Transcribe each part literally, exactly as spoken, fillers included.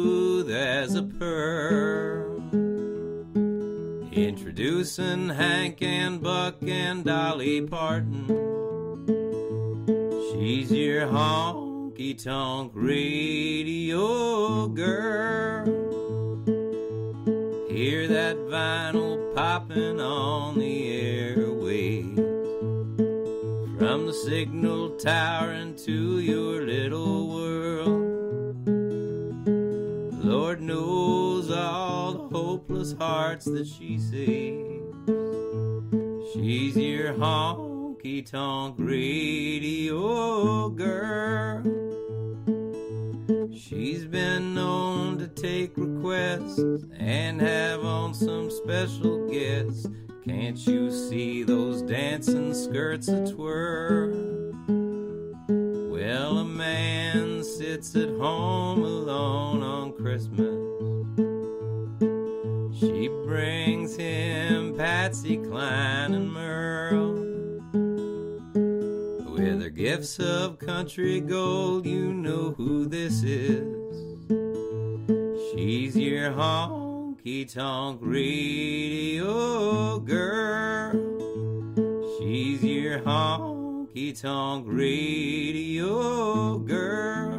smooth as a pearl. Introducing Hank and Buck and Dolly Parton. She's your honky-tonk radio girl. Hear that vinyl popping on the airwaves, from the signal tower into your little world. Lord knows all the hopeless hearts that she saves. She's your honky-tonk radio girl. She's been known to take requests and have on some special guests. Can't you see those dancing skirts a twirl? Well, a man sits at home alone on Christmas. She brings him Patsy Cline and Merle. With her gifts of country gold, you know who this is. She's your honky-tonk radio girl. She's your honky-tonk radio girl.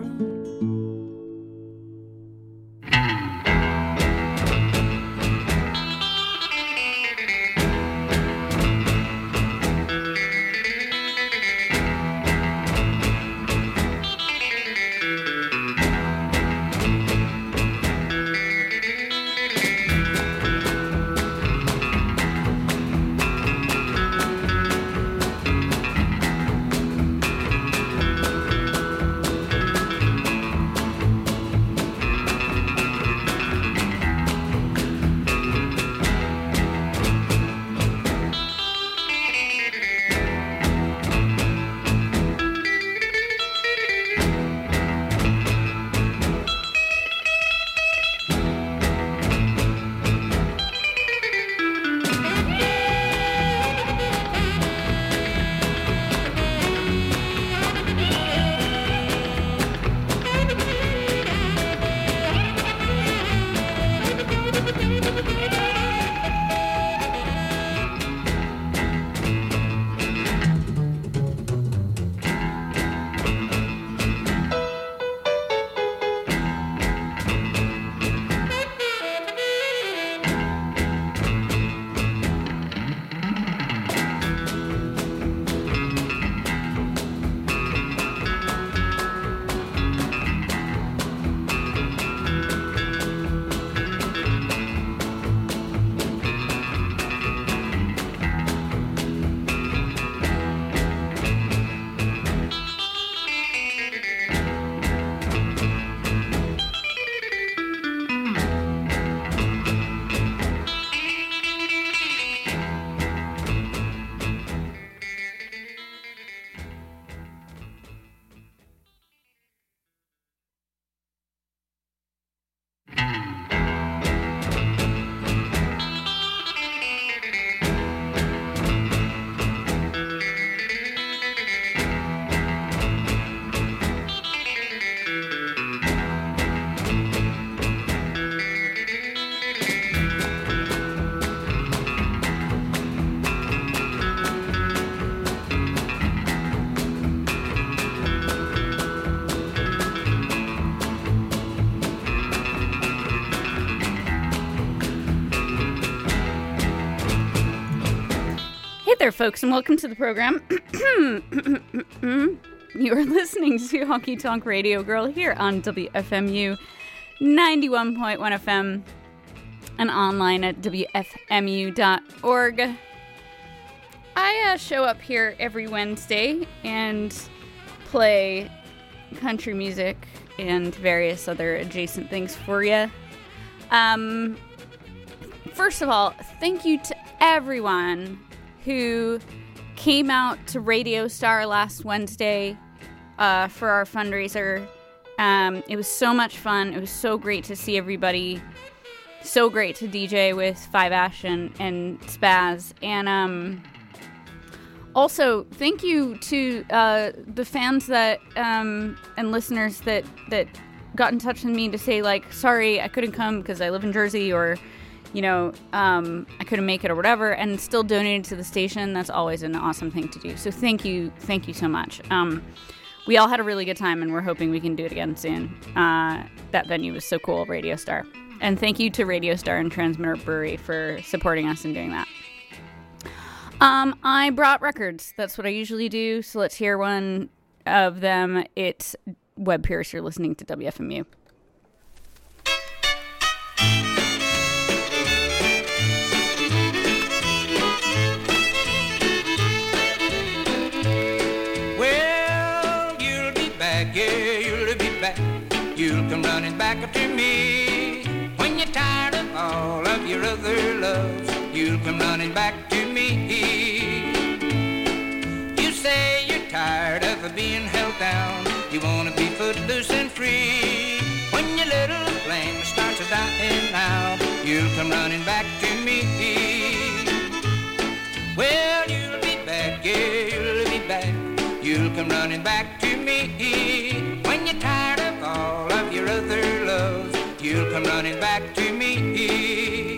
there, folks, and welcome to the program. You are listening to Honky Tonk Radio Girl here on W F M U ninety-one point one F M and online at W F M U dot org. I uh, show up here every Wednesday and play country music and various other adjacent things for you. Um, first of all, thank you to everyone who came out to Radio Star last Wednesday uh, for our fundraiser. Um, it was so much fun. It was so great to see everybody. So great to D J with Five Ash and, and Spaz. And um, also, thank you to uh, the fans that um, and listeners that that got in touch with me to say, like, sorry, I couldn't come because I live in Jersey, or, you know, um, I couldn't make it or whatever, and still donated to the station, that's always an awesome thing to do. So thank you, thank you so much. Um, we all had a really good time, and we're hoping we can do it again soon. Uh, that venue was so cool, Radio Star. And thank you to Radio Star and Transmitter Brewery for supporting us and doing that. Um, I brought records. That's what I usually do. So let's hear one of them. It's Webb Pierce. You're listening to W F M U. Well, you'll be back, yeah, you'll be back. You'll come running back up to me when you're tired of all of your other loves. You'll come running back to me. You say you're tired of being held down. You want to be footloose and free. When your little flame starts to dying out, you'll come running back to me. Well, you'll be back, yeah, you'll be back. You'll come running back to me. When you're tired of all of your other loves, you'll come running back to me.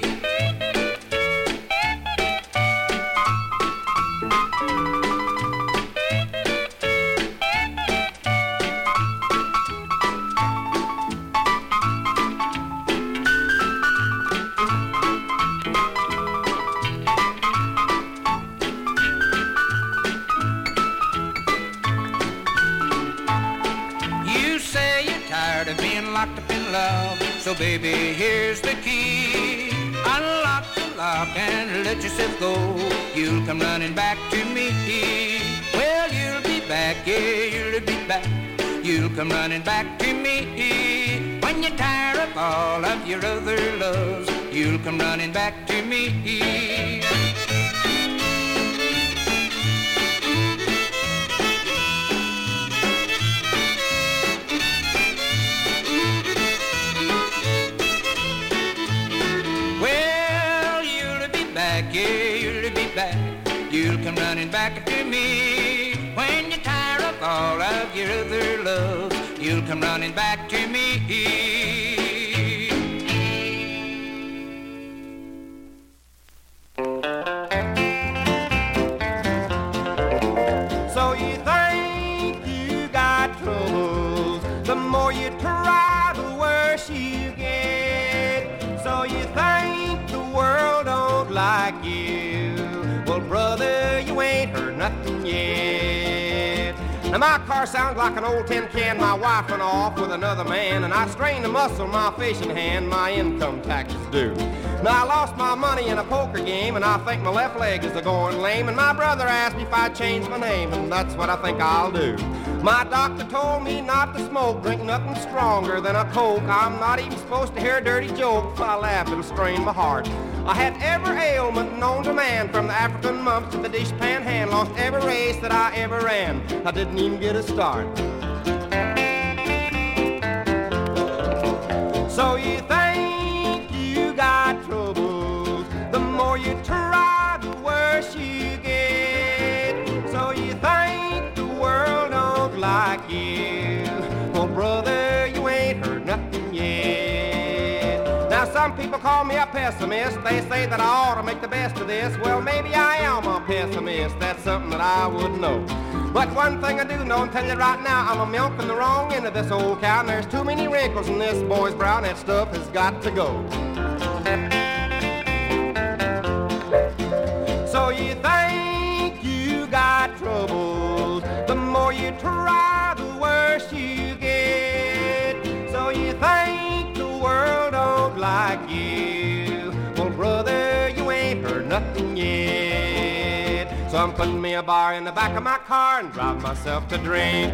So baby, here's the key. Unlock the lock and let yourself go. You'll come running back to me. Well, you'll be back, yeah, you'll be back. You'll come running back to me. When you're tired of all of your other loves, you'll come running back to me. You'll come running back to me. When you're tired of all of your other loves, you'll come running back to me. So you think you got troubles, the more you try, the worse you get. So you think the world don't like you. Well, brother, you ain't heard nothing yet. Now, my car sounds like an old tin can. My wife went off with another man, and I strained a muscle in my fishing hand. My income tax is due. Now, I lost my money in a poker game, and I think my left leg is going lame. And my brother asked me if I'd change my name, and that's what I think I'll do. My doctor told me not to smoke, drink nothing stronger than a Coke. I'm not even supposed to hear a dirty joke. If I laugh, it'll strain my heart. I had every ailment known to man, from the African mumps to the dishpan hand. Lost every race that I ever ran. I didn't even get a start. So you think you got troubles, the more you try, the worse you get. So you think the world don't like you. Well, brother, you ain't heard nothing yet. Now, some people call me a pessimist. They say that I ought to make the best of this. Well, maybe I am a pessimist. That's something that I would know. But one thing I do know, and tell you right now, I'm a milking the wrong end of this old cow, and there's too many wrinkles in this boy's brow, and that stuff has got to go. So you think you got troubles, the more you try, the worse you get. So you think the world don't like you. Well, brother, you ain't heard nothing yet. So I'm putting me a bar in the back of my car and driving myself to drink.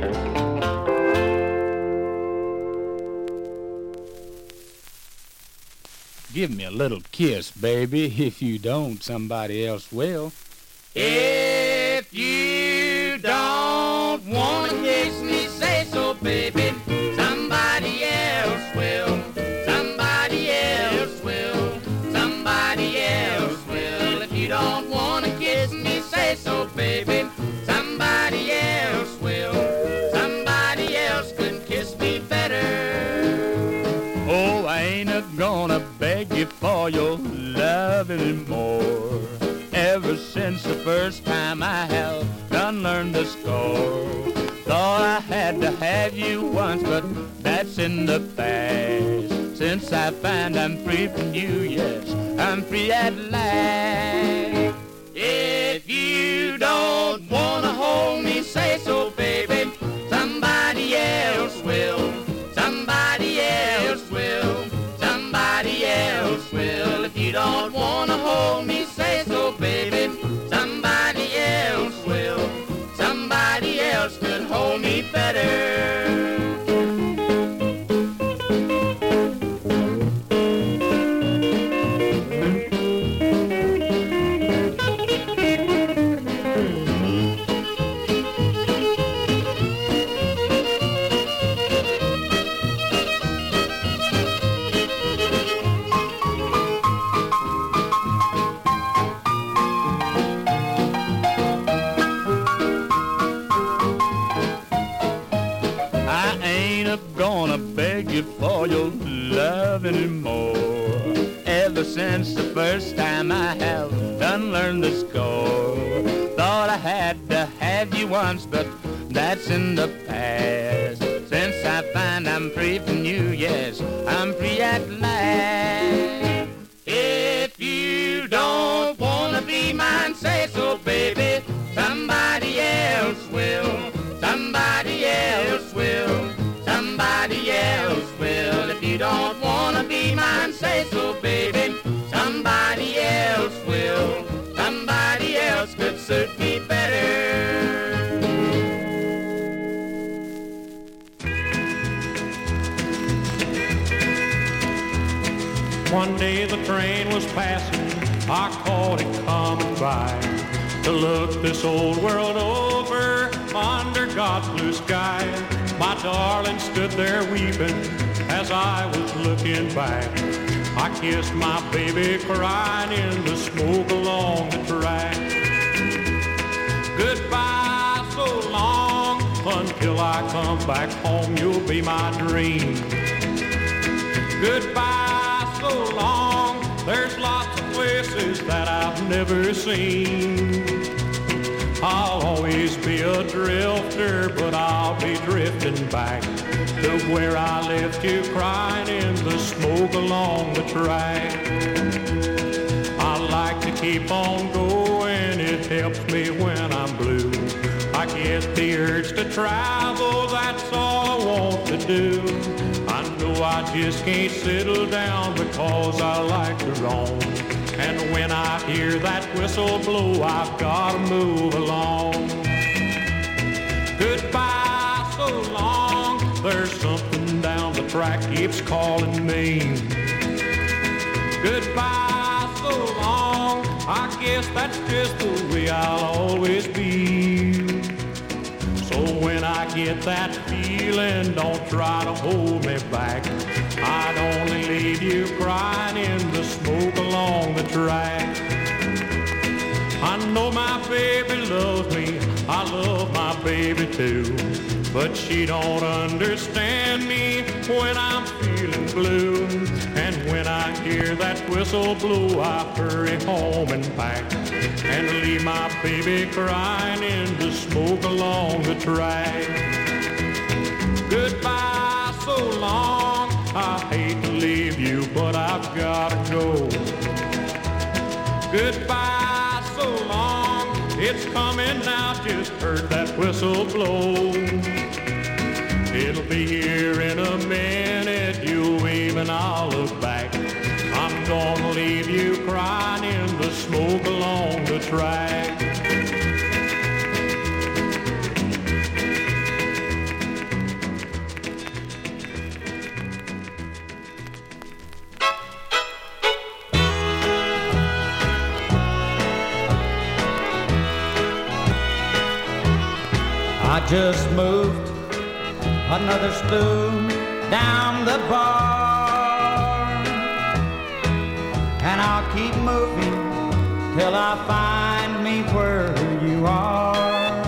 Give me a little kiss, baby. If you don't, somebody else will. If you don't want to kiss me, say so, baby. Somebody else will. Somebody else will. Somebody else will. If you don't want to kiss me, say so, baby. Somebody else will. Somebody else can kiss me better. I ain't a gonna beg you for your love anymore. Ever since the first time I have done learned the score. Thought I had to have you once, but that's in the past. Since I find I'm free from you, yes, I'm free at last. If you don't wanna hold me, say so, baby. Somebody else will. Somebody else will. Somebody else will. If you don't wanna hold me, say so, baby. Somebody else will. Somebody else could hold me better. For your love anymore. Ever since the first time I have done learned the score. Thought I had to have you once, but that's in the past. Since I find I'm free from you, yes, I'm free at last. If you don't wanna be mine, say so, baby. Somebody else will. Somebody else will. Somebody else will. If you don't wanna be mine, say so, baby. Somebody else will. Somebody else could suit me better. One day the train was passing, I caught it coming by. To look this old world over under God's blue sky. My darling stood there weeping as I was looking back. I kissed my baby crying in the smoke along the track. Goodbye so long, until I come back home, you'll be my dream. Goodbye so long, there's lots of places that I've never seen. I'll always be a drifter, but I'll be drifting back to where I left you crying in the smoke along the track. I like to keep on going, it helps me when I'm blue. I get the urge to travel, that's all I want to do. I know I just can't settle down because I like to roam. And when I hear that whistle blow, I've got to move along. Goodbye so long, there's something down the track keeps calling me. Goodbye so long, I guess that's just the way I'll always be. So when I get that feeling, don't try to hold me back. I'd only leave you crying in the smoke along the track. I know my baby loves me, I love my baby too. But she don't understand me when I'm feeling blue. And when I hear that whistle blow, I hurry home and pack. And leave my baby crying in the smoke along the track. Goodbye so long, I hate to leave you, but I've gotta go. Goodbye so long, it's coming now, just heard that whistle blow. It'll be here in a minute, you wave and I'll look back. I'm gonna leave you crying in the smoke along the track. I just moved another stool down the bar, and I'll keep moving till I find me where you are.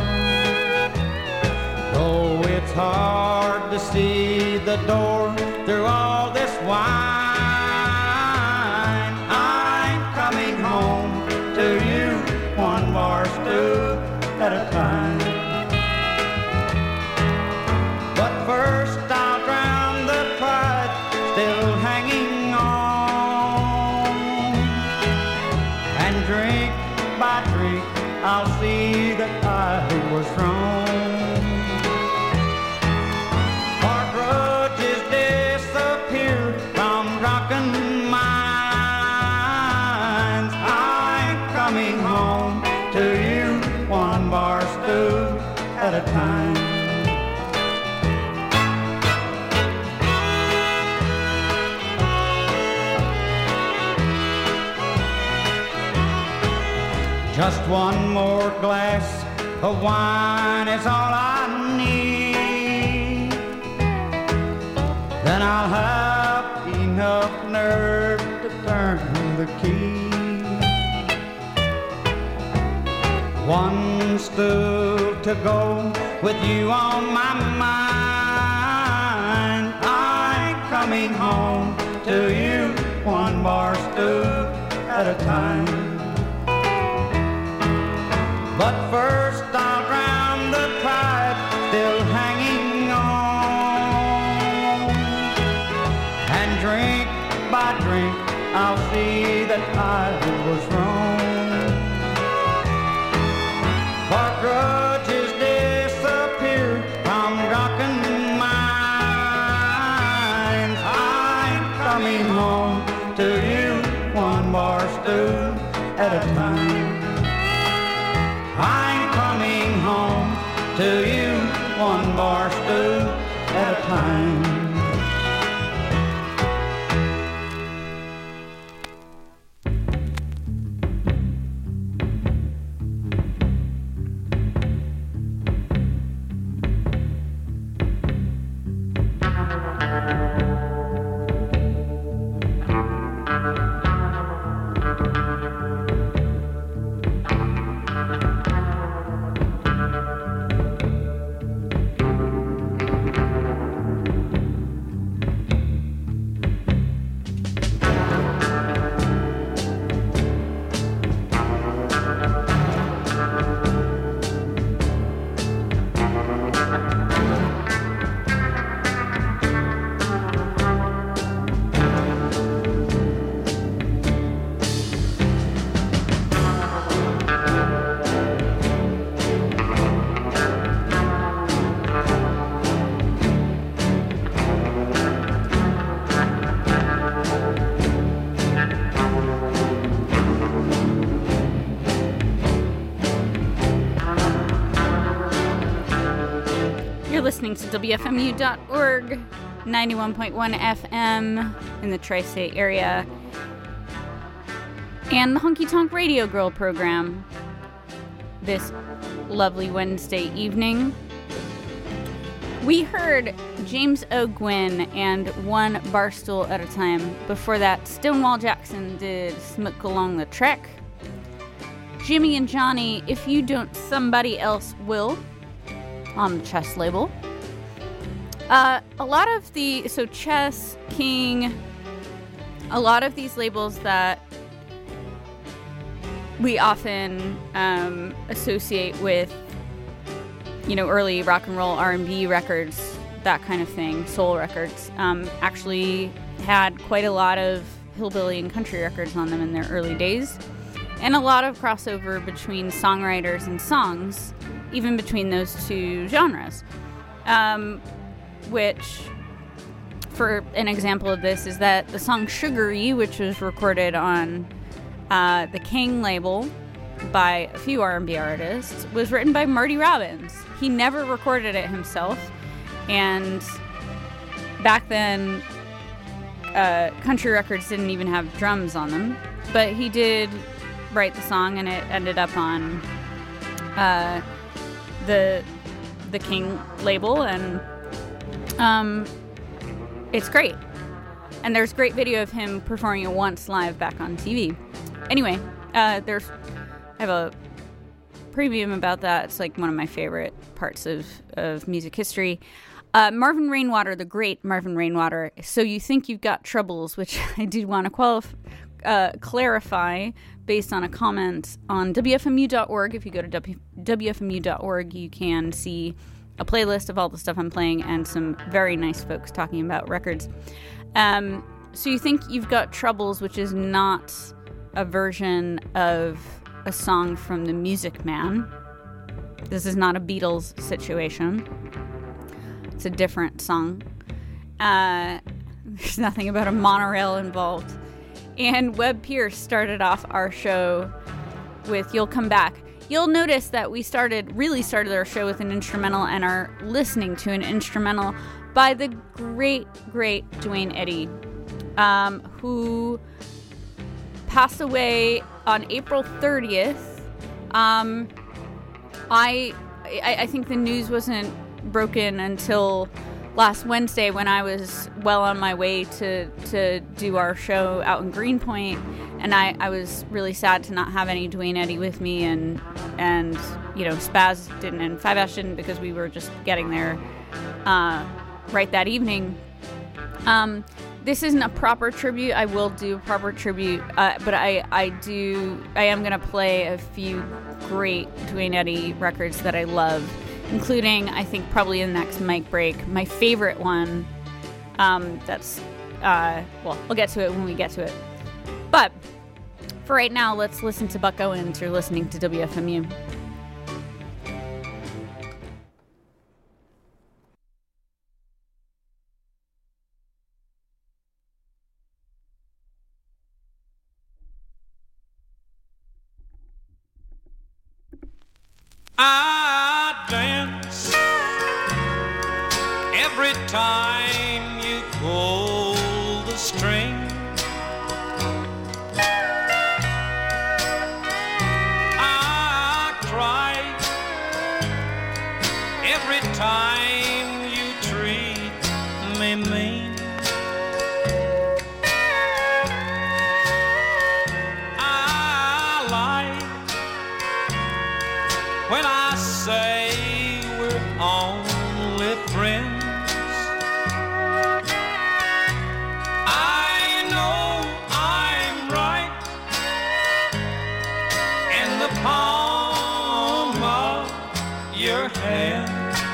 Though it's hard to see the door through all this wine, Just one more glass of wine is all I need. Then I'll have enough nerve to turn the key. One stool to go with you on my mind. I'm coming home to you, one bar stool at a time. But first I'll drown the pipe still hanging on, and drink by drink I'll see that I was wrong. For grudges disappear from drunken minds. I'm coming home to you, one bar stool at a time. I'm coming home to you, one bar stool at a time. Listening to W F M U dot org, ninety-one point one F M in the tri-state area, and the Honky Tonk Radio Girl program this lovely Wednesday evening. We heard James O'Gwyn and One Barstool at a Time. Before that, Stonewall Jackson did Smoke Along the Trek. Jimmy and Johnny, If You Don't, Somebody Else Will, on the Chess label. Uh, a lot of the, so Chess, King, a lot of these labels that we often um, associate with, you know, early rock and roll R and B records, that kind of thing, soul records, um, actually had quite a lot of hillbilly and country records on them in their early days, and a lot of crossover between songwriters and songs, even between those two genres. Um, which, for an example of this, is that the song Sugary, which was recorded on uh, the King label by a few R and B artists, was written by Marty Robbins. He never recorded it himself, and back then, uh, country records didn't even have drums on them, but he did write the song, and it ended up on uh, the the King label, and um, it's great. And there's great video of him performing it once live back on T V. Anyway, uh, there's I have a premium about that. It's like one of my favorite parts of, of music history. Uh, Marvin Rainwater, the great Marvin Rainwater. So You Think You've Got Troubles, which I did want to qualify, uh, clarify based on a comment on W F M U dot org. If you go to w- W F M U dot org, you can see a playlist of all the stuff I'm playing and some very nice folks talking about records. Um, so You Think You've Got Troubles, which is not a version of a song from The Music Man. This is not a Beatles situation. It's a different song. Uh, there's nothing about a monorail involved. And Webb Pierce started off our show with You'll Come Back. You'll notice that we started, really started our show with an instrumental and are listening to an instrumental by the great, great Duane Eddy, um, who passed away on April thirtieth Um, I, I I think the news wasn't broken until last Wednesday when I was well on my way to to do our show out in Greenpoint, and I, I was really sad to not have any Duane Eddy with me, and and you know Spaz didn't and Five Ash didn't because we were just getting there uh, right that evening. Um, this isn't a proper tribute. I will do a proper tribute, uh, but I, I do I am gonna play a few great Duane Eddy records that I love, including I think probably in the next mic break my favorite one. Um, that's uh, well, we'll get to it when we get to it. But for right now, let's listen to Buck Owens. You're listening to W F M U. I dance every time you pull the string. I cry every time you treat me mean. When I say we're only friends, I know I'm right in the palm of your hand.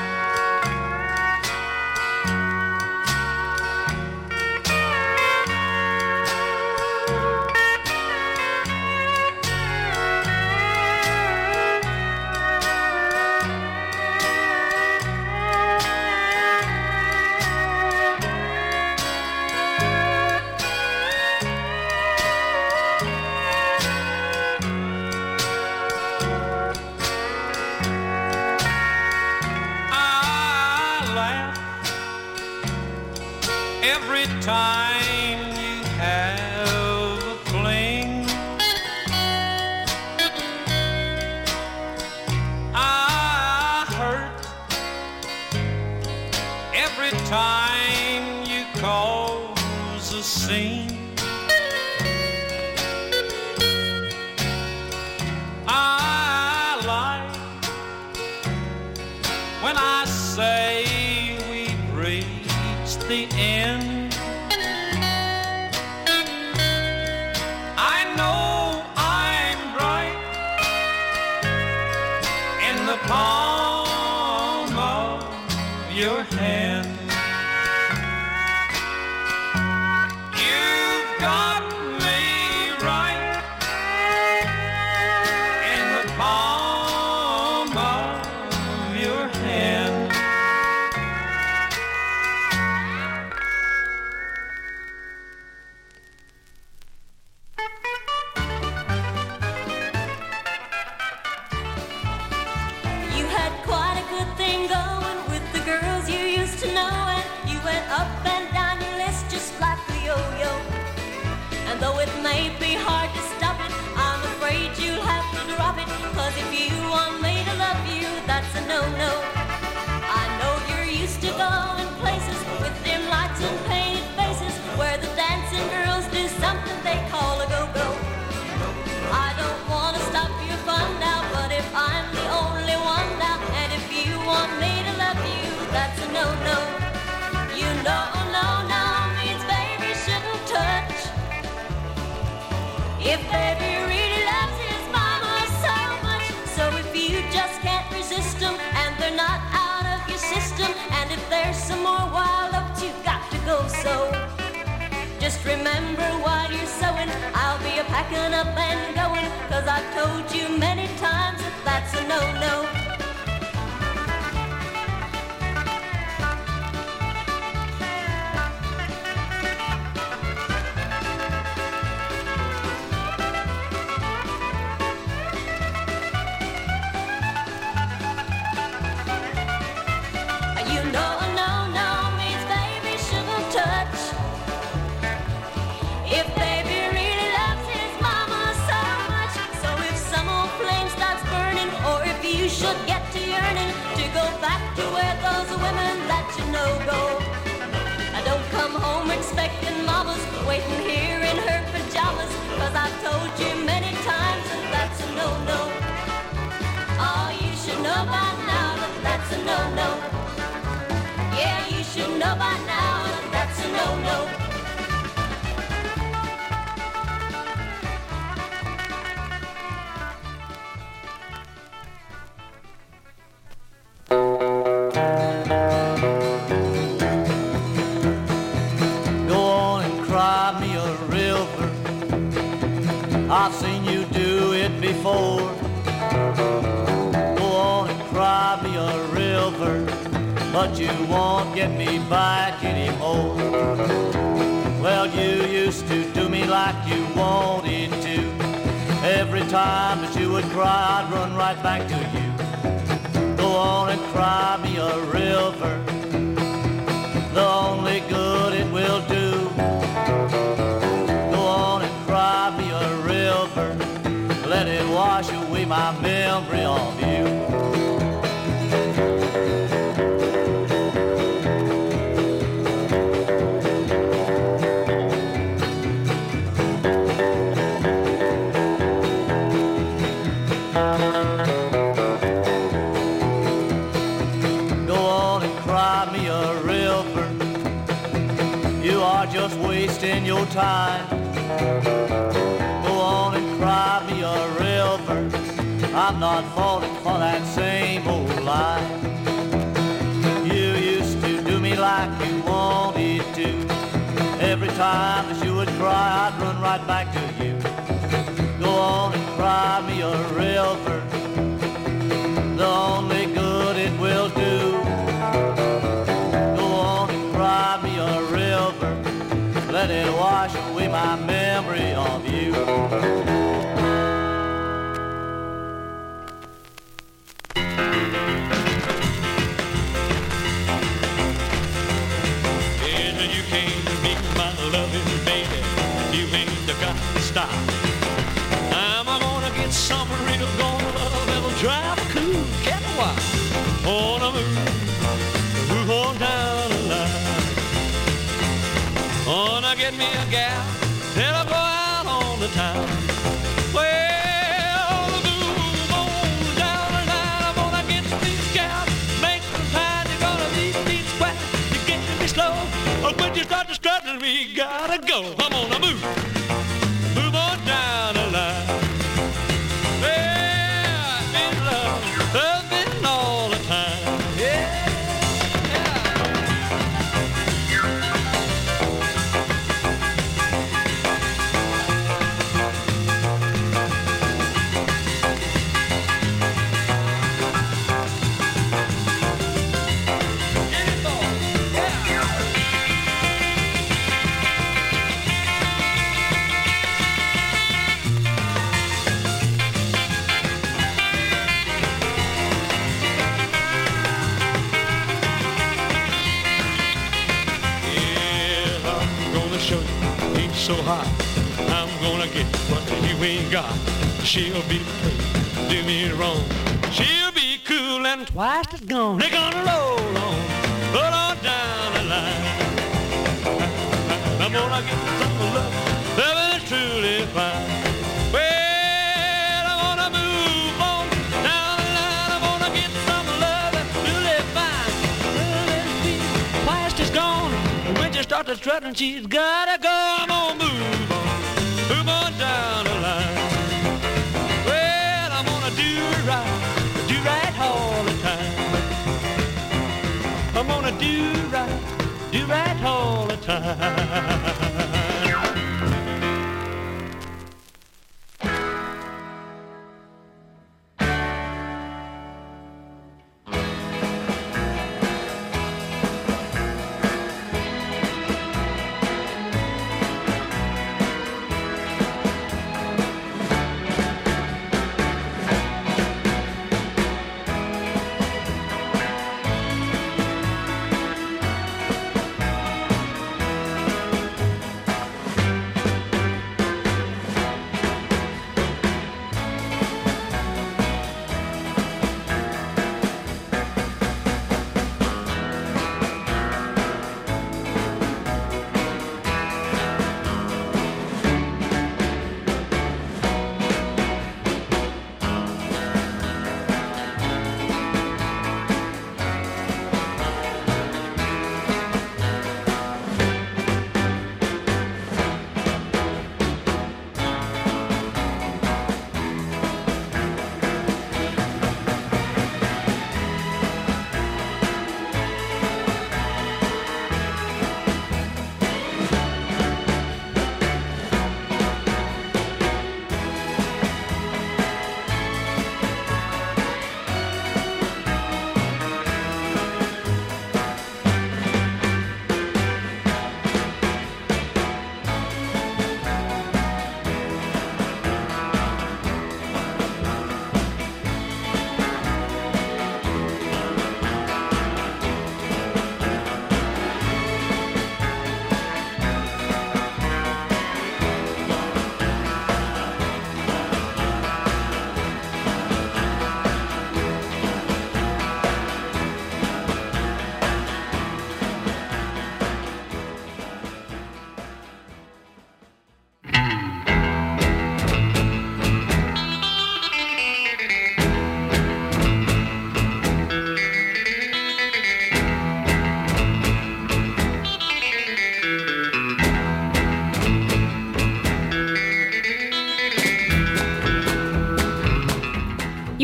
Every time you have a fling, I hurt every time you cause a scene. I lie when I say we've reached the end. I know I'm right in the palm of your hand. You've got me right in the palm of your hand. You had quite a good thing going with the girls you used to know, and you went up and down your list just like a yo-yo. And though it may be hard to stop it, I'm afraid you'll have to drop it, 'cause if you want me to love you, that's a no-no. I know you're used to going places with dim lights and painted faces, where the dancing girls do something they call a go-go. I don't want to stop your fun now, but if I'm the only one now, and if you want me to love you, that's a no-no. You know, no, no means baby shouldn't touch. If baby really loves his mama so much, so if you just can't resist them, and they're not out of your system, and if there's some more wild up, you've got to go. So just remember while you're sewing, I'll be a packing up and going, 'cause I've told you many times that that's a no-no. You know a no-no means baby shouldn't touch. If baby really loves his mama so much, so if some old flame starts burning, no-go. I don't come home expecting mama's waiting here in her pajamas, 'cause I've told you many times that that's a no-no. Oh, you should know by now that that's a no-no. Yeah, you should know by now that that's a no-no. I've seen you do it before. Go on and cry me a river, but you won't get me back anymore. Well, you used to do me like you wanted to. Every time that you would cry, I'd run right back to you. Go on and cry me a river, the only good it will do. Let it wash away my memory of you. Go on and cry me a river. You are just wasting your time. Cry me a river, I'm not falling for that same old lie. You used to do me like you wanted to. Every time that you would cry, I'd run right back to you. Go on and cry me a river, the only good it will do. Go on and cry me a river, let it wash away my memory of you. Stop. I'm gonna get some real gonna love that'll drive a cool cat wild. Wanna move, move on down the line. Wanna get me a gal that'll go out on the town. Well, move on down the line. I'm gonna get these gals, make them tired. You're gonna leave me sweat. You get me slow, or when you start to strutting, we gotta go. I'm gonna move. Down the line. Well, I've been love, loving all the time. Yeah, so hot, I'm gonna get what you ain't got. She'll be free, do me wrong. She'll be cool and twice as gone. They're gonna roll on, roll on down the line. I'm gonna get some love, love is truly fine. Well, I'm gonna move on down the line. I'm gonna get some love that's truly fine. Well, it'll be twice as gone. When she starts strutting, she's gotta go. I'm gonna move on, move on down the line. Well, I'm gonna do right, do right all the time. I'm gonna do right, do right all the time.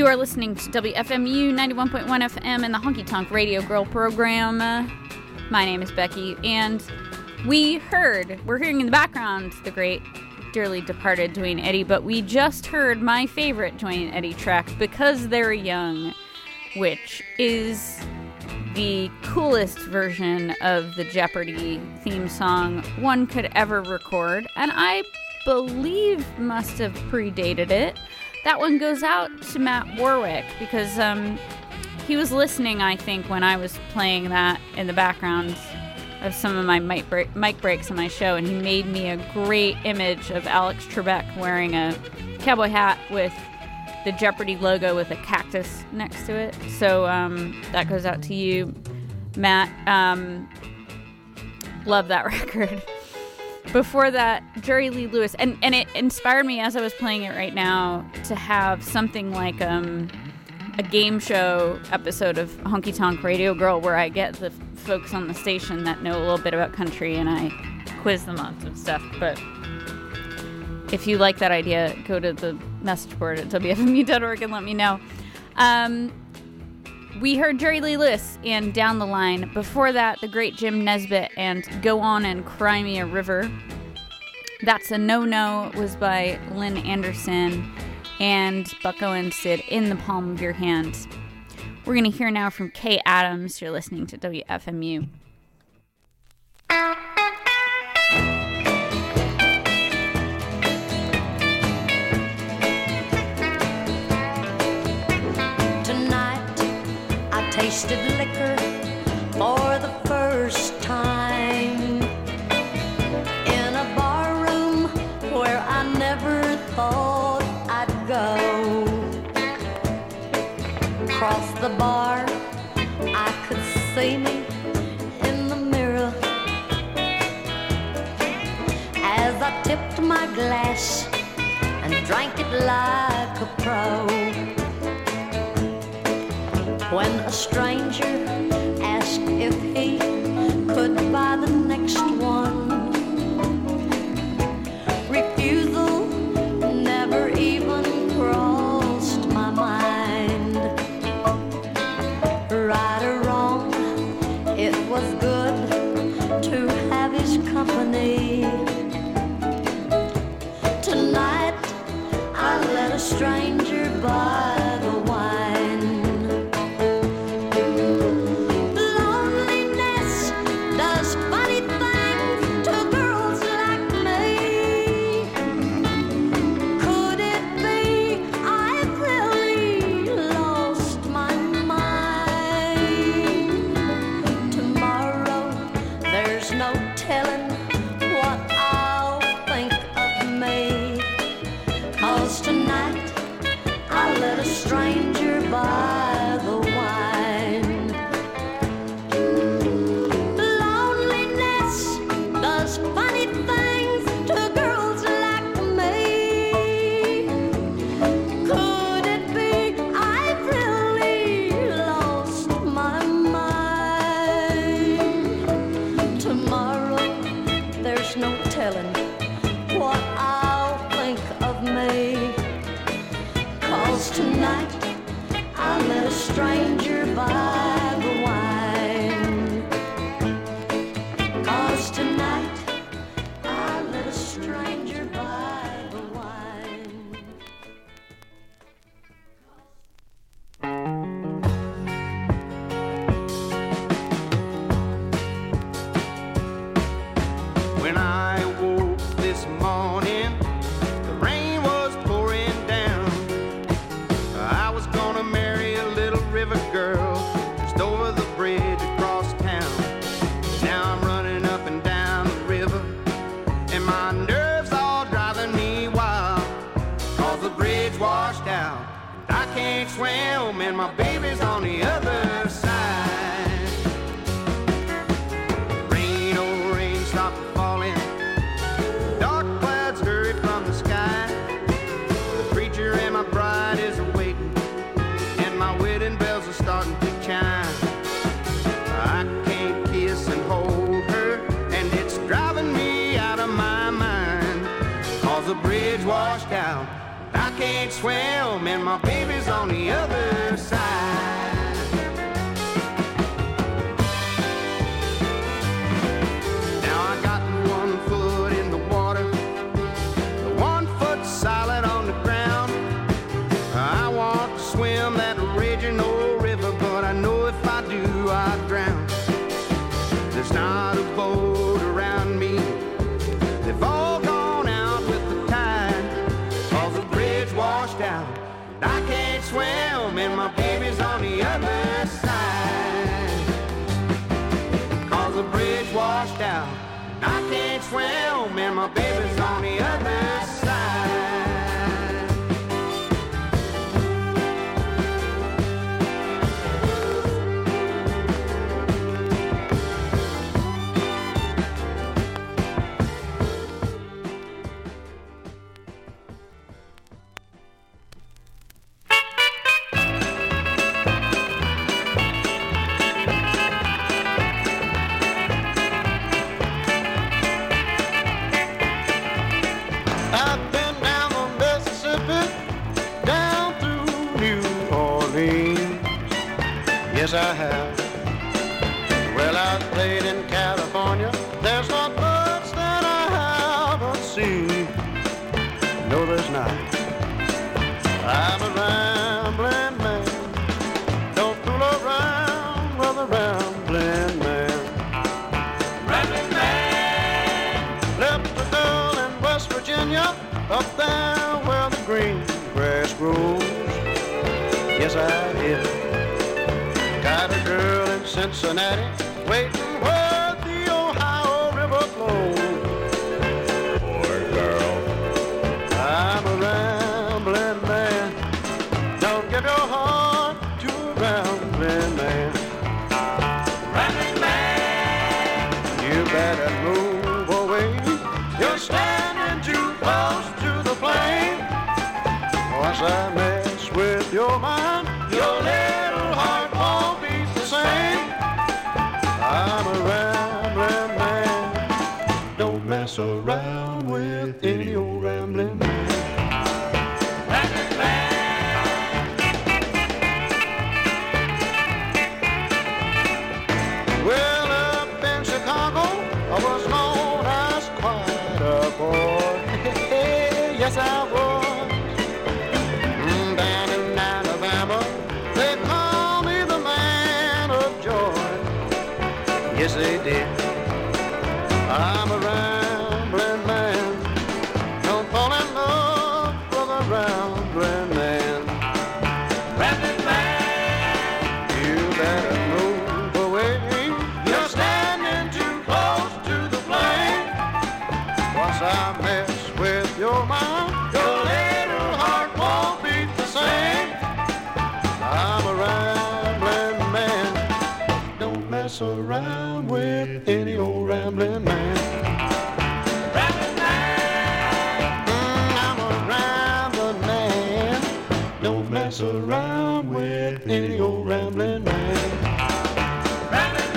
You are listening to W F M U ninety-one point one F M and the Honky Tonk Radio Girl program. Uh, my name is Becky, and we heard, we're hearing in the background the great, dearly departed Duane Eddy, but we just heard my favorite Duane Eddy track, Because They're Young, which is the coolest version of the Jeopardy theme song one could ever record, and I believe must have predated it. That one goes out to Matt Warwick because um, he was listening, I think, when I was playing that in the background of some of my mic, break, mic breaks on my show, and he made me a great image of Alex Trebek wearing a cowboy hat with the Jeopardy logo with a cactus next to it. So um, that goes out to you, Matt. Um, love that record. Before that, Jerry Lee Lewis, and, and it inspired me as I was playing it right now to have something like um, a game show episode of Honky Tonk Radio Girl where I get the folks on the station that know a little bit about country and I quiz them on some stuff. But if you like that idea, go to the message board at W F M U dot org and let me know. Um, we heard Jerry Lee Lewis and Down the Line. Before that, the great Jim Nesbitt and Go On and Cry Me a River. That's a No-No was by Lynn Anderson and Bucko and Sid, In the Palm of Your Hand. We're going to hear now from Kay Adams. You're listening to W F M U. Tasted liquor for the first time in a bar room where I never thought I'd go. Across the bar, I could see me in the mirror as I tipped my glass and drank it like a pro. When a stranger asked if he could buy the next one, refusal never even crossed my mind. Right or wrong, it was good to have his company. Tonight, I let a stranger buy the wine. Stranger by the wine. Loneliness does funny things to girls like me. Could it be I've really lost my mind? Tomorrow there's no telling what I'll think of me. Tonight, I met a stranger by the wine. 'Cause tonight, I met a stranger by the wine. When I woke this morning, the rain was pouring down. I was gonna marry a little river girl just over the bridge across town. Now I'm running up and down the river, and my nerves all driving me wild. 'Cause the bridge washed out, and I can't swim, and my baby's on the other side. Rain, oh rain, stop falling. Dark clouds hurry from the sky. The preacher and my bride is awaiting, and my wedding bells are starting to chime. I can't kiss and hold her, and it's driving me out of my mind. 'Cause the bridge washed out, I can't swim, and my baby's baby's on the other side. Now I got one foot in the water, one foot solid on the ground. I want to swim that raging old river, but I know if I do, I'd drown. There's not a boat around me. They've all gone out with the tide, 'cause the bridge washed out. I can't swim and my baby's on the other side. 'Cause the bridge washed out. I can't swim and my baby's on the other side. Yes, I have. Well, I've played in California. There's not much that I haven't seen. No, there's not. I'm a rambling man. Don't fool around with a rambling man. Rambling man. Left a girl in West Virginia, up there where the green grass grows. Yes, I did. Got a girl in Cincinnati, waiting where the Ohio River flows. Poor girl. I'm a rambling man. Don't give your heart to a rambling man. Rambling man. You better move away. You're standing too close to the flame. Once I mess with your mind, your little heart won't beat the same. I'm a rambling man. Don't mess around with any old rambling man. Rambling man. Well, up in Chicago, I was known as quite a boy. Yes, I was. Yes, they did. I'm a rambling man. Don't fall in love with a rambling man. Rambling man. You better move away. You're standing too close to the flame. Once I mess with your mind, your little heart won't beat the same. I'm a rambling man. Don't mess around with any old rambling man. Rambling man. Mm, I'm a rambling man. Don't mess around with any old rambling man. Rambling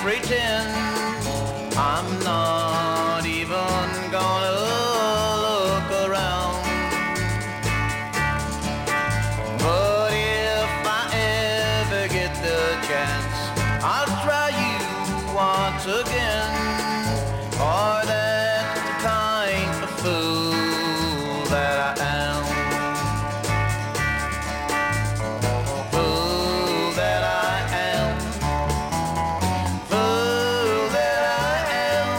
pretend I'm not even gonna look around. But if I ever get the chance, I'll try you once again. For that's the kind of fool that I am. Fool that I am. Fool that I am.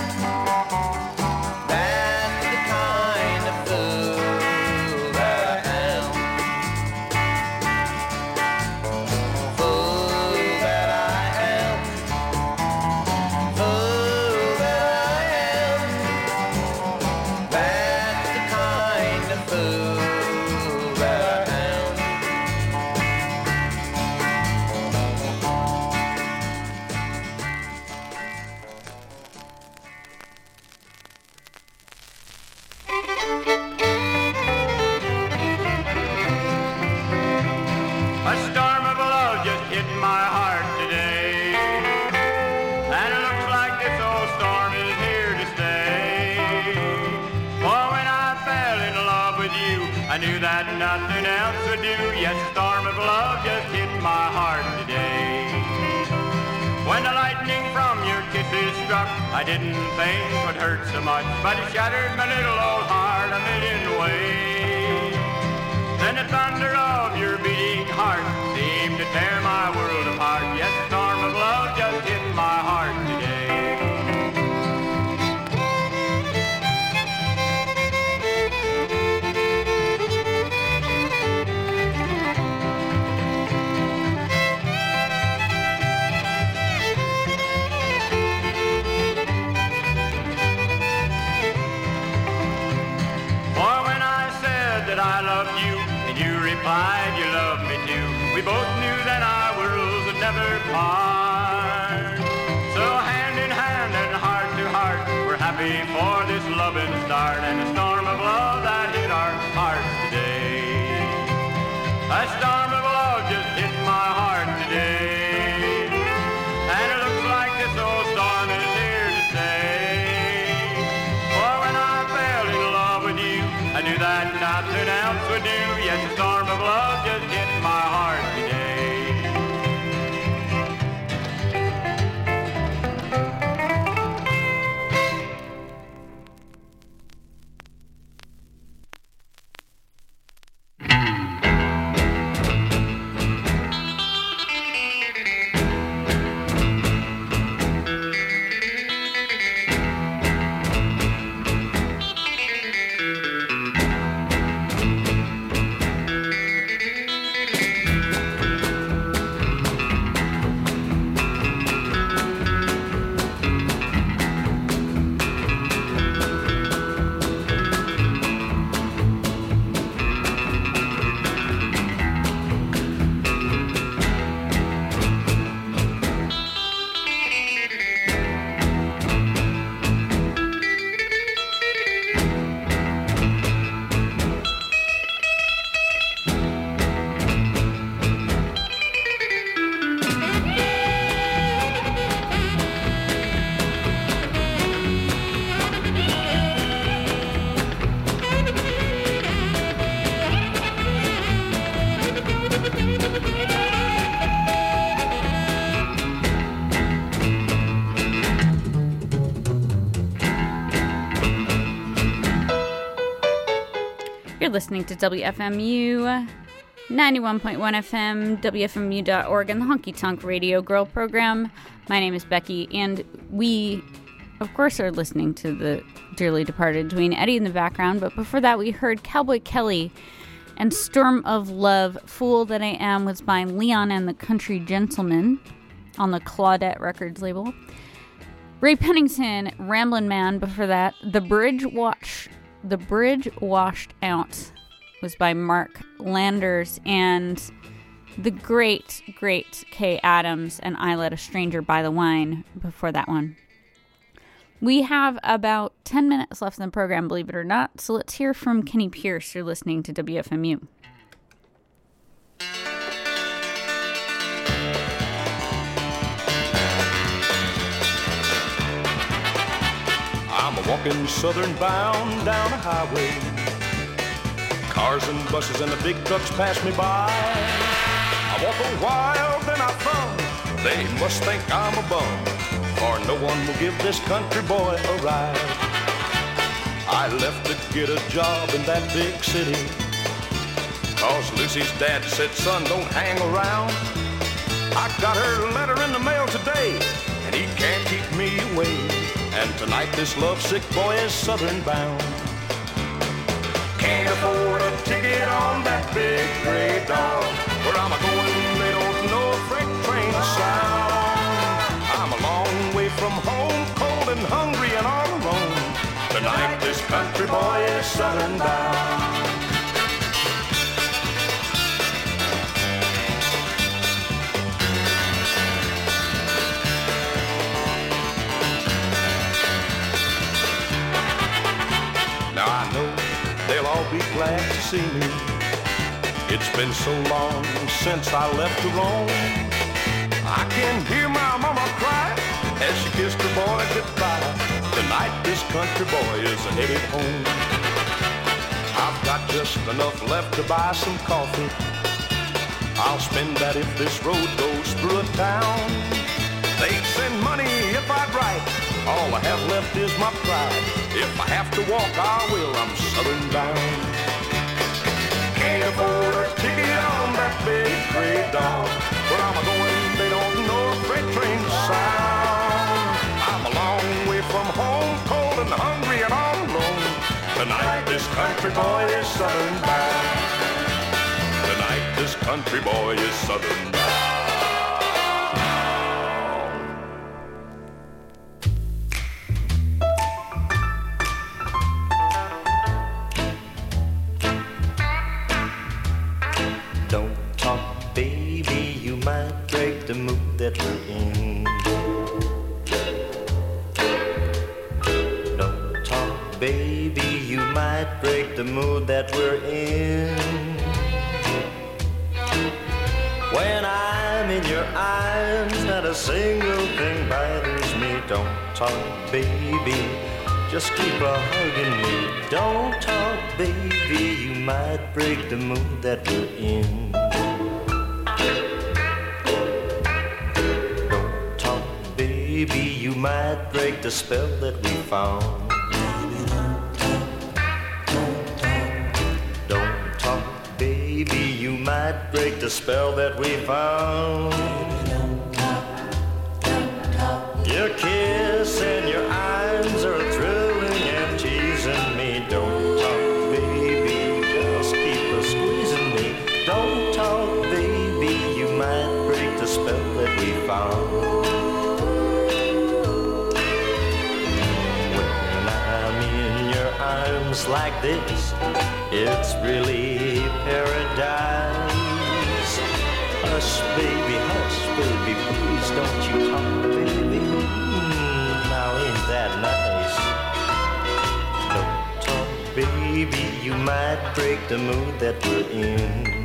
That's the kind of fool that I am. Fool that I am. Fool that I am. That's the kind of fool that I am. A storm of love just hit my heart today, and it looks like this old storm is here to stay. For when I fell in love with you, I knew that nothing else would do. Yes, a storm of love just hit my heart today. When the lightning from your kisses struck, I didn't think it would hurt so much, but it shattered my little old heart a million ways. Then the thunder of your beating heart seemed to tear my world apart. Yes, a storm of love just hit my heart today. For when I said that I loved you, and you replied you loved me too, we both knew that our worlds would never part. So hand in hand and heart to heart, we're happy for this loving start, and a storm of love that hit our hearts today. A storm of love just hit my heart today, and it looks like this old storm is here to stay. For when I fell in love with you, I knew that nothing else would do. Yes, a storm of love just hit my heart today. You're listening to W F M U ninety-one point one F M, W F M U dot org, and the Honky Tonk Radio Girl program. My name is Becky, and we, of course, are listening to the dearly departed Dwayne Eddy in the background, but before that we heard Cowboy Kelly and Storm of Love. Fool That I Am was by Leon and the Country Gentlemen on the Claudette Records label. Ray Pennington, Ramblin' Man. Before that, The Bridge Watch, The Bridge Washed Out was by Mark Landers, and the great, great Kay Adams and I Let a Stranger Buy the Wine before that one. We have about ten minutes left in the program, believe it or not, so let's hear from Kenny Pierce. You're listening to W F M U. walking southern bound down a highway. Cars and buses and the big trucks pass me by. I walk a while, then I thumb. They must think I'm a bum, for no one will give this country boy a ride. I left to get a job in that big city, cause Lucy's dad said, son, don't hang around. I got her letter in the mail today, and he can't keep me away. And tonight this lovesick boy is southern bound. Can't afford a ticket on that big gray dog. Where I'm a-going, they don't know a freight train sound. I'm a long way from home, cold and hungry and all alone. Tonight this country boy is southern bound. Now I know they'll all be glad to see me. It's been so long since I left to roam. I can hear my mama cry as she kissed her boy goodbye. Tonight this country boy is headed home. I've got just enough left to buy some coffee. I'll spend that if this road goes through a town. They'd send money if I'd write. All I have left is my pride. If I have to walk, I will. I'm southern bound. Can't afford a ticket on that big gray dog. Where I'm going, they don't know a freight train sound. I'm a long way from home, cold and hungry and all alone. Tonight this country boy is southern bound. Tonight this country boy is southern bound. The mood that we're in. Don't talk, baby, you might break the mood that we're in. When I'm in your arms, not a single thing bothers me. Don't talk, baby, just keep a hugging me. Don't talk, baby, you might break the mood that we're in. Baby, you might break the spell that we found. Don't talk, baby, you might break the spell that we found. Your kiss and your arms are thrilling and teasing me. Don't talk, baby, just keep a squeezing me. Don't talk, baby, you might break the spell that we found. Arms like this, it's really paradise. Hush, baby, hush, baby, please don't you talk, baby. Mm, now ain't that nice? Don't talk, baby, you might break the mood that we're in.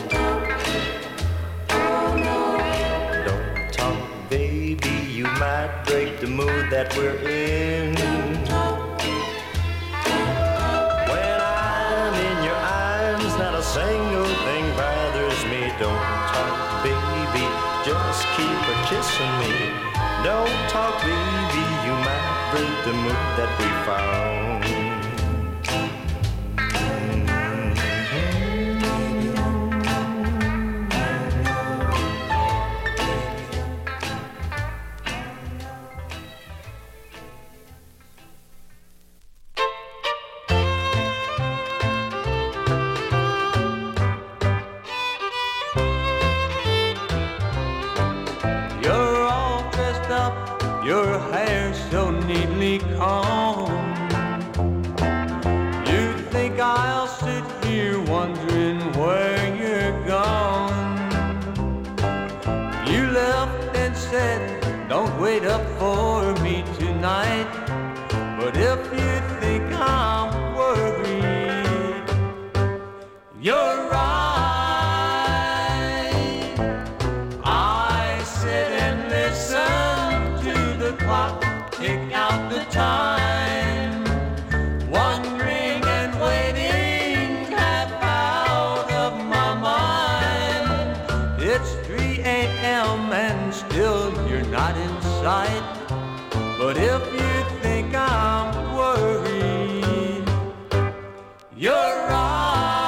Don't talk, baby, you might break the mood that we're in. Single thing bothers me. Don't talk, baby, just keep a kissing me. Don't talk, baby, you might break the mood that we found. Your hair so neatly combed. You think I'll sit here wondering where you're gone. You left and said, don't wait up for me tonight. But if you think I'm worried, you're right. I sit and listen to the clock tick out the time. sight. But if you think I'm worried, you're right.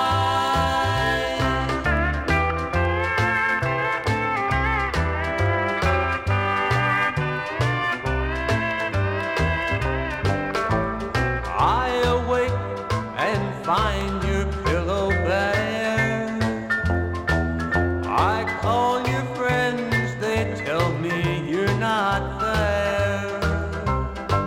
I awake and find your pillow bare. I call your friends, they tell me you're not there.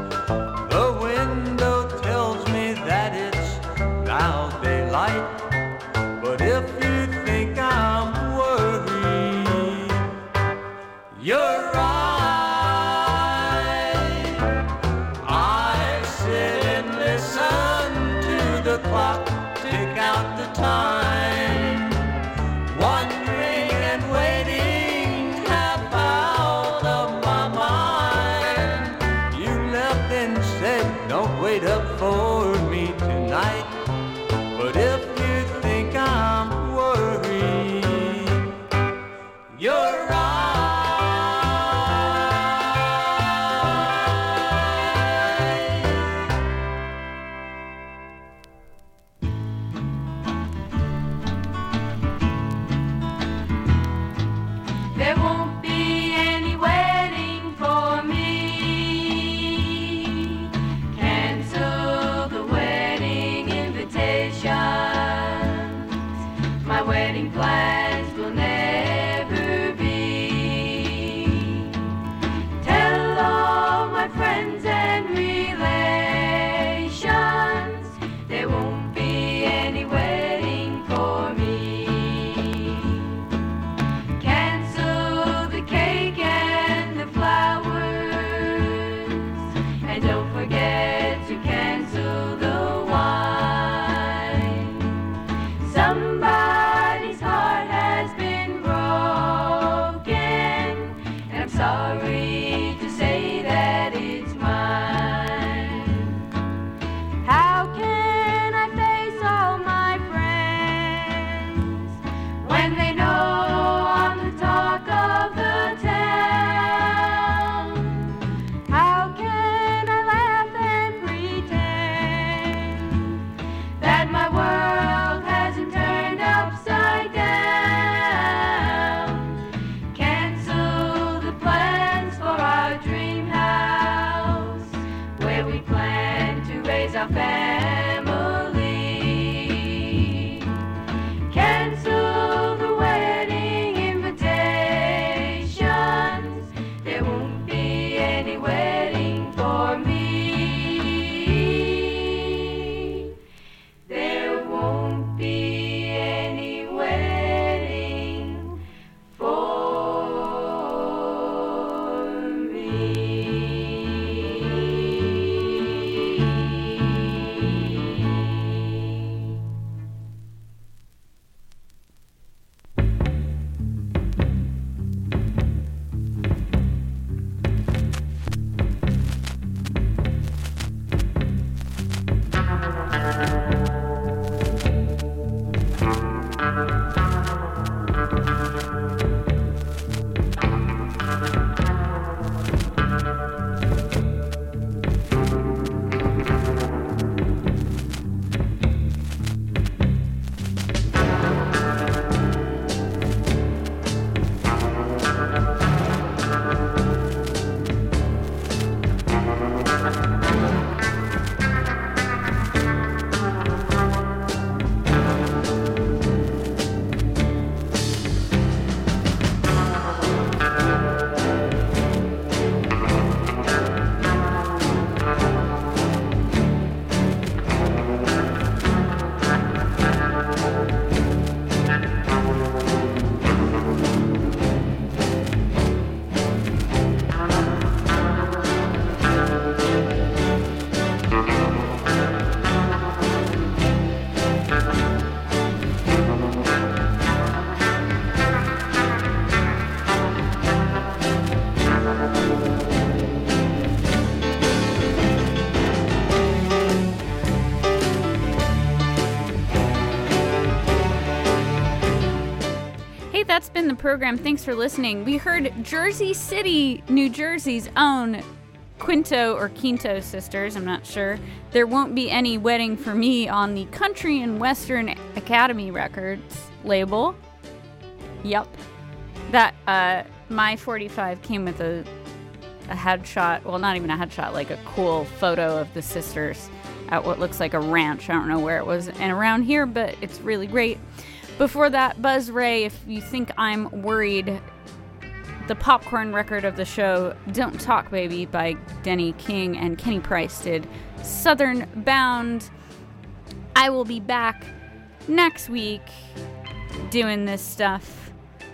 that's been the program. Thanks for listening. We heard Jersey City, New Jersey's own Quinto or Quinto sisters, I'm not sure. There Won't Be Any Wedding for Me on the Country and Western Academy Records label. Yup. That, uh, My forty-five came with a, a headshot, well, not even a headshot, like a cool photo of the sisters at what looks like a ranch. I don't know where it was and around here, but it's really great. Before that, Buzz Ray, If You Think I'm Worried, the popcorn record of the show, Don't Talk Baby by Denny King, and Kenny Price did Southern Bound. I will be back next week doing this stuff.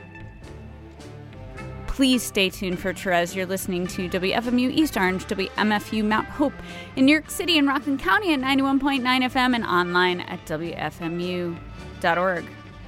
Please stay tuned for Therese. You're listening to W F M U East Orange, W M F U Mount Hope in New York City and Rockland County at ninety-one point nine F M and online at W F M U dot org.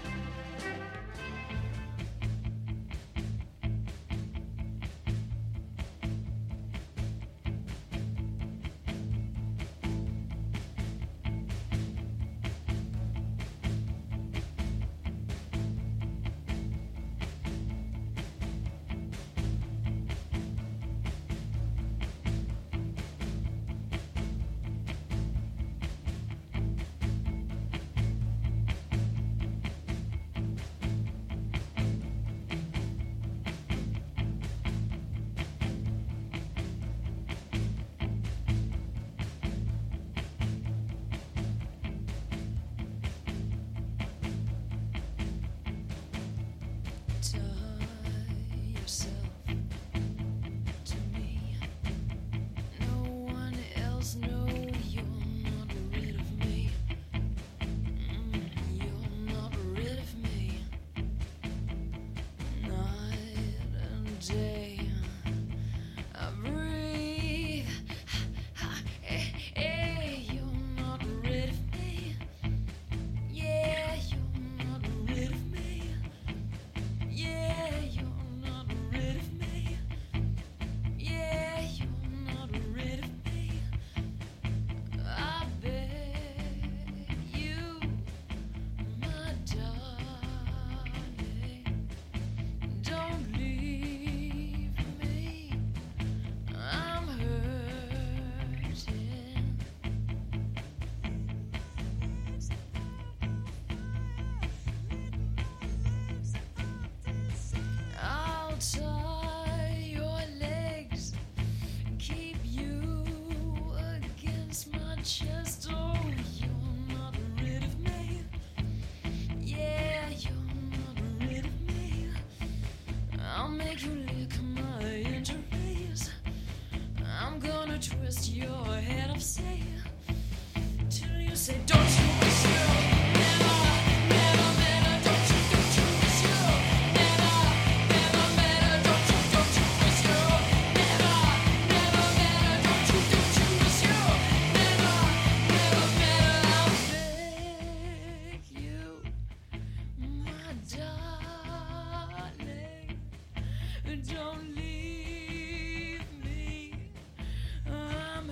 Twist your head up, say, till you say, don't you wish you never, never met her, don't you, don't you wish you never, never met her, don't you, don't you wish you never, never met her, don't you, don't you wish you never, never met her. I'll beg you, my darling, don't leave me. I'm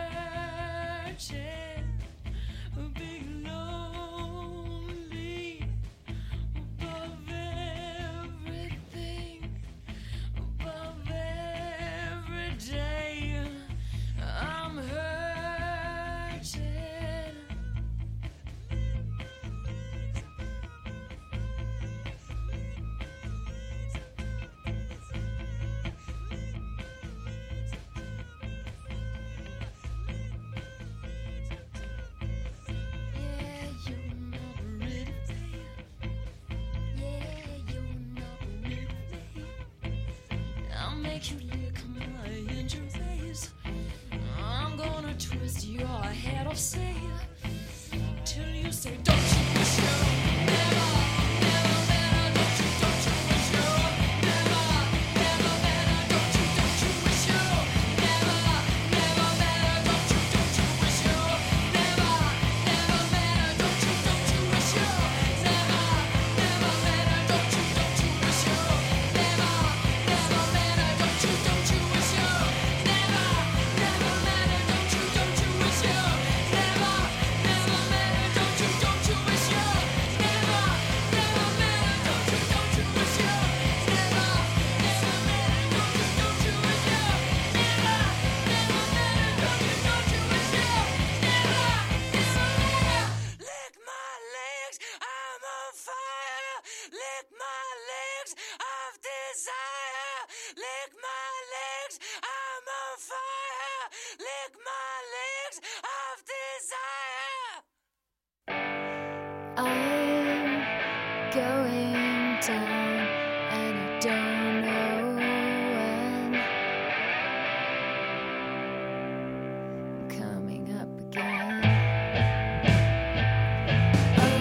hurting, being lonely above everything, above every day. I'm hurting. Make you lick my injuries. I'm gonna twist your head off, say, till you say, don't you wish you never, never met her, don't you, don't you wish you never, never met her, don't you, don't you wish you never, never met her, don't you, don't you wish you never, never met her, don't you, don't you wish you never, never met her, don't you, don't you wish you never, never met her. Don't you, don't you wish you never, never met her? Don't you, don't you wish you never, never met her? Don't you, don't you wish you legs, I'm on fire. Lick my legs of desire. Lick my legs, I'm on fire. Lick my legs of desire. I'm going down and I don't know when. I'm coming up again. Oh, I'm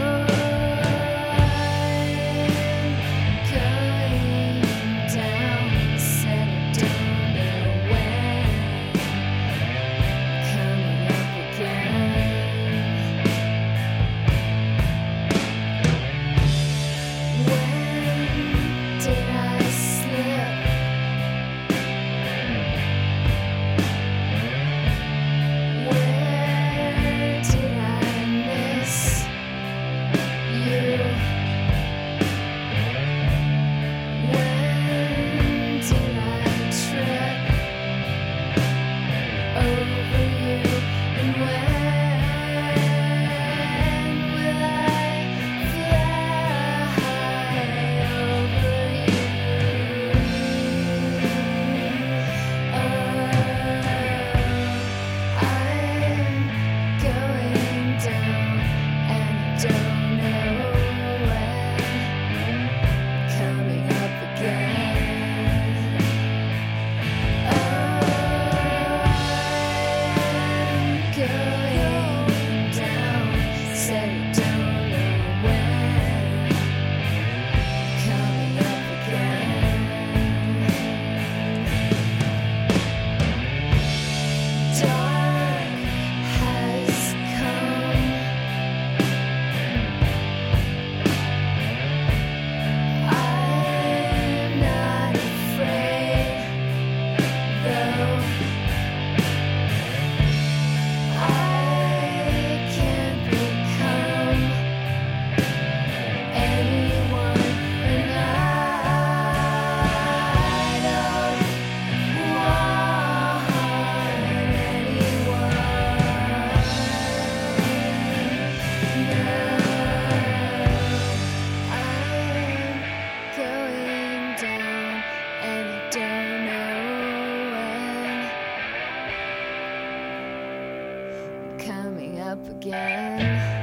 going down, said I don't know when. Coming up again. When did I slip? Where did I miss you? When did I trip over you? And when will I fly over you? Oh, I'm going down and don't know when. Coming up again. Oh, I'm going down, said I don't know when. Coming up again. Dark has come. I'm not afraid, though. I can't become anyone, and I don't want anyone. No, I'm going down and I don't know when. Coming up again.